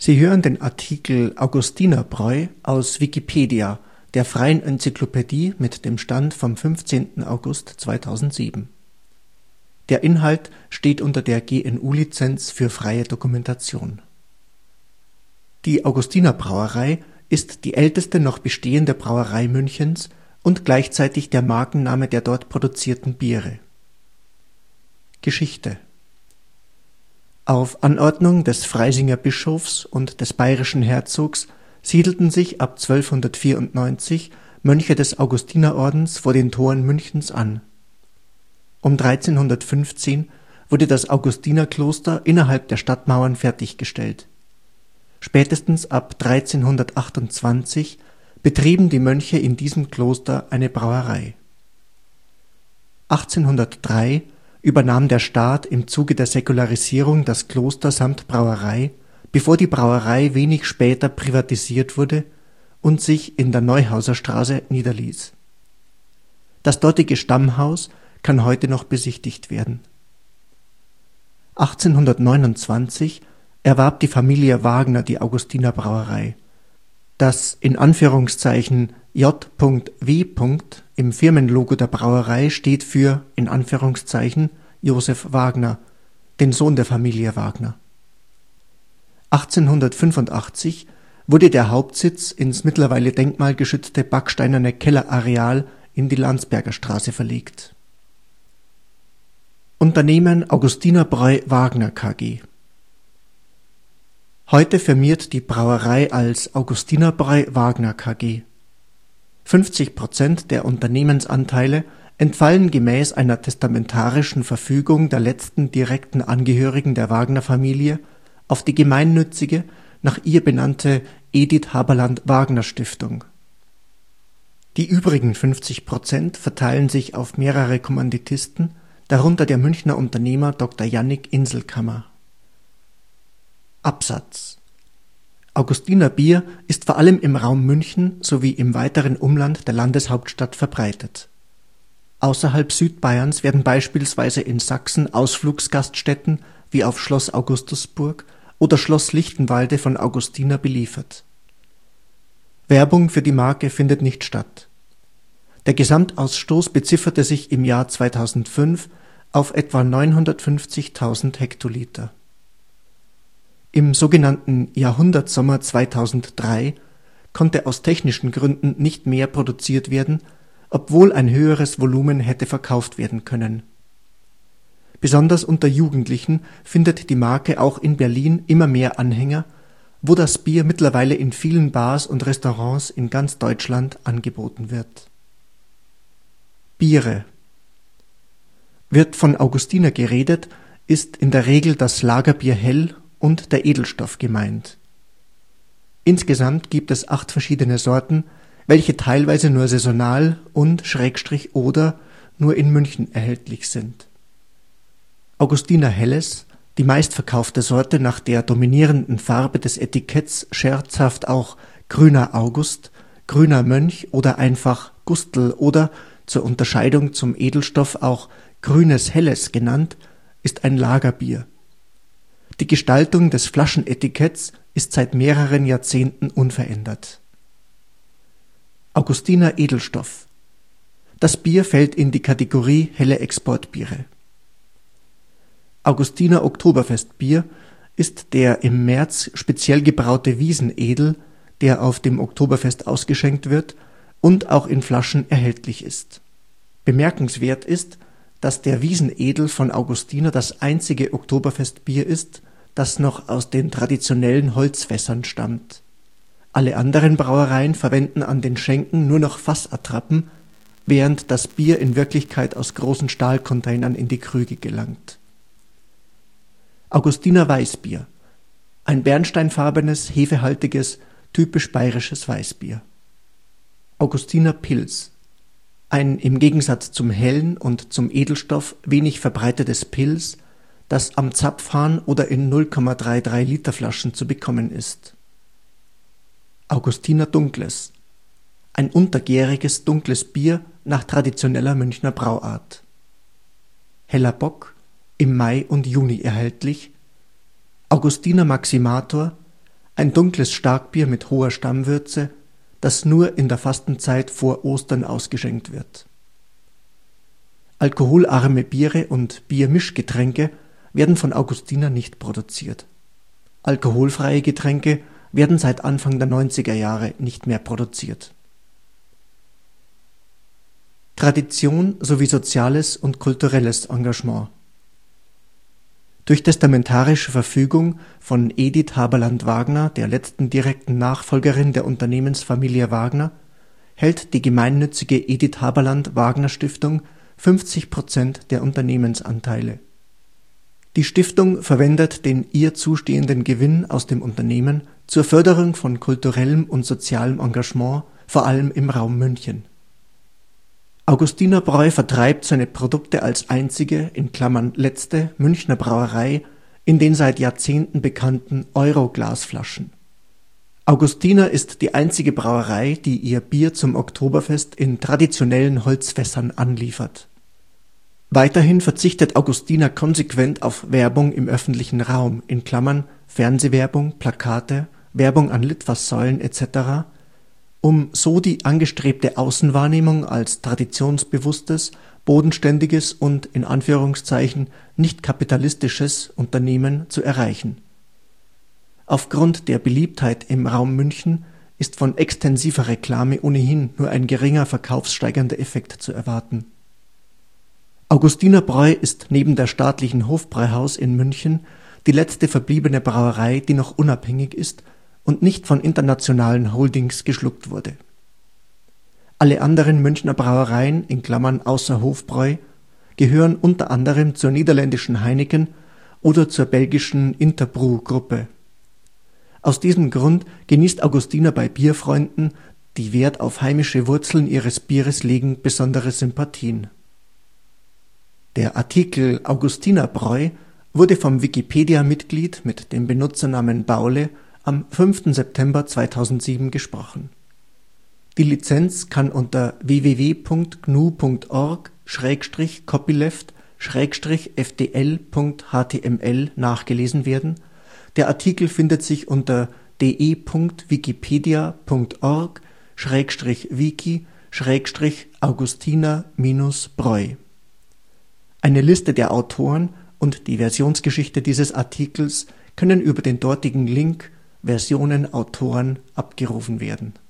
Sie hören den Artikel Augustinerbräu, aus Wikipedia, der freien Enzyklopädie. Mit dem Stand vom 15. August 2007. Der Inhalt steht unter der GNU-Lizenz für freie Dokumentation. Die Augustinerbrauerei ist die älteste noch bestehende Brauerei Münchens und gleichzeitig der Markenname der dort produzierten Biere. Geschichte: Auf Anordnung des Freisinger Bischofs und des bayerischen Herzogs siedelten sich ab 1294 Mönche des Augustinerordens vor den Toren Münchens an. Um 1315 wurde das Augustinerkloster innerhalb der Stadtmauern fertiggestellt. Spätestens ab 1328 betrieben die Mönche in diesem Kloster eine Brauerei. 1803 übernahm der Staat im Zuge der Säkularisierung das Kloster samt Brauerei, bevor die Brauerei wenig später privatisiert wurde und sich in der Neuhauserstraße niederließ. Das dortige Stammhaus kann heute noch besichtigt werden. 1829 erwarb die Familie Wagner die Augustinerbrauerei. Das in Anführungszeichen J.W. im Firmenlogo der Brauerei steht für in Anführungszeichen Josef Wagner, den Sohn der Familie Wagner. 1885 wurde der Hauptsitz ins mittlerweile denkmalgeschützte backsteinerne Kellerareal in die Landsberger Straße verlegt. Unternehmen Augustinerbräu Wagner KG. Heute firmiert die Brauerei als Augustinerbräu Wagner KG. 50% der Unternehmensanteile entfallen gemäß einer testamentarischen Verfügung der letzten direkten Angehörigen der Wagner-Familie auf die gemeinnützige, nach ihr benannte Edith Haberland-Wagner-Stiftung. Die übrigen 50% verteilen sich auf mehrere Kommanditisten, darunter der Münchner Unternehmer Dr. Jannik Inselkammer. Absatz: Augustinerbier ist vor allem im Raum München sowie im weiteren Umland der Landeshauptstadt verbreitet. Außerhalb Südbayerns werden beispielsweise in Sachsen Ausflugsgaststätten wie auf Schloss Augustusburg oder Schloss Lichtenwalde von Augustiner beliefert. Werbung für die Marke findet nicht statt. Der Gesamtausstoß bezifferte sich im Jahr 2005 auf etwa 950.000 Hektoliter. Im sogenannten Jahrhundertsommer 2003 konnte aus technischen Gründen nicht mehr produziert werden, obwohl ein höheres Volumen hätte verkauft werden können. Besonders unter Jugendlichen findet die Marke auch in Berlin immer mehr Anhänger, wo das Bier mittlerweile in vielen Bars und Restaurants in ganz Deutschland angeboten wird. Biere: Wird von Augustiner geredet, ist in der Regel das Lagerbier hell und der Edelstoff gemeint. Insgesamt gibt es 8 verschiedene Sorten, welche teilweise nur saisonal und / oder nur in München erhältlich sind. Augustiner Helles, die meistverkaufte Sorte nach der dominierenden Farbe des Etiketts scherzhaft auch Grüner August, Grüner Mönch oder einfach Gustl oder zur Unterscheidung zum Edelstoff auch Grünes Helles genannt, ist ein Lagerbier. Die Gestaltung des Flaschenetiketts ist seit mehreren Jahrzehnten unverändert. Augustiner Edelstoff: Das Bier fällt in die Kategorie helle Exportbiere. Augustiner Oktoberfestbier ist der im März speziell gebraute Wiesenedel, der auf dem Oktoberfest ausgeschenkt wird und auch in Flaschen erhältlich ist. Bemerkenswert ist, dass der Wiesenedel von Augustiner das einzige Oktoberfestbier ist, das noch aus den traditionellen Holzfässern stammt. Alle anderen Brauereien verwenden an den Schenken nur noch Fassattrappen, während das Bier in Wirklichkeit aus großen Stahlcontainern in die Krüge gelangt. Augustiner Weißbier: Ein bernsteinfarbenes, hefehaltiges, typisch bayerisches Weißbier. Augustiner Pils: Ein im Gegensatz zum hellen und zum Edelstoff wenig verbreitetes Pils, das am Zapfhahn oder in 0,33 Liter Flaschen zu bekommen ist. Augustiner Dunkles: Ein untergäriges dunkles Bier nach traditioneller Münchner Brauart. Heller Bock: Im Mai und Juni erhältlich. Augustiner Maximator: ein dunkles Starkbier mit hoher Stammwürze, das nur in der Fastenzeit vor Ostern ausgeschenkt wird. Alkoholarme Biere und Biermischgetränke werden von Augustiner nicht produziert. Alkoholfreie Getränke werden seit Anfang der 90er Jahre nicht mehr produziert. Tradition sowie soziales und kulturelles Engagement. Durch testamentarische Verfügung von Edith Haberland-Wagner, der letzten direkten Nachfolgerin der Unternehmensfamilie Wagner, hält die gemeinnützige Edith Haberland-Wagner Stiftung 50% der Unternehmensanteile. Die Stiftung verwendet den ihr zustehenden Gewinn aus dem Unternehmen zur Förderung von kulturellem und sozialem Engagement, vor allem im Raum München. Augustinerbräu vertreibt seine Produkte als einzige (letzte) Münchner Brauerei in den seit Jahrzehnten bekannten Euro-Glasflaschen. Augustiner ist die einzige Brauerei, die ihr Bier zum Oktoberfest in traditionellen Holzfässern anliefert. Weiterhin verzichtet Augustiner konsequent auf Werbung im öffentlichen Raum (Fernsehwerbung, Plakate, Werbung an Litfaßsäulen etc.), um so die angestrebte Außenwahrnehmung als traditionsbewusstes, bodenständiges und „ nicht kapitalistisches “Unternehmen zu erreichen. Aufgrund der Beliebtheit im Raum München ist von extensiver Reklame ohnehin nur ein geringer verkaufssteigernder Effekt zu erwarten. Augustinerbräu ist neben der staatlichen Hofbräuhaus in München die letzte verbliebene Brauerei, die noch unabhängig ist und nicht von internationalen Holdings geschluckt wurde. Alle anderen Münchner Brauereien (außer Hofbräu) gehören unter anderem zur niederländischen Heineken oder zur belgischen Interbrew-Gruppe. Aus diesem Grund genießt Augustiner bei Bierfreunden, die Wert auf heimische Wurzeln ihres Bieres legen, besondere Sympathien. Der Artikel Augustinerbräu wurde vom Wikipedia-Mitglied mit dem Benutzernamen Baule am 5. September 2007 gesprochen. Die Lizenz kann unter www.gnu.org/copyleft/fdl.html nachgelesen werden. Der Artikel findet sich unter de.wikipedia.org/wiki/Augustiner-Bräu. Eine Liste der Autoren und die Versionsgeschichte dieses Artikels können über den dortigen Link Versionen Autoren abgerufen werden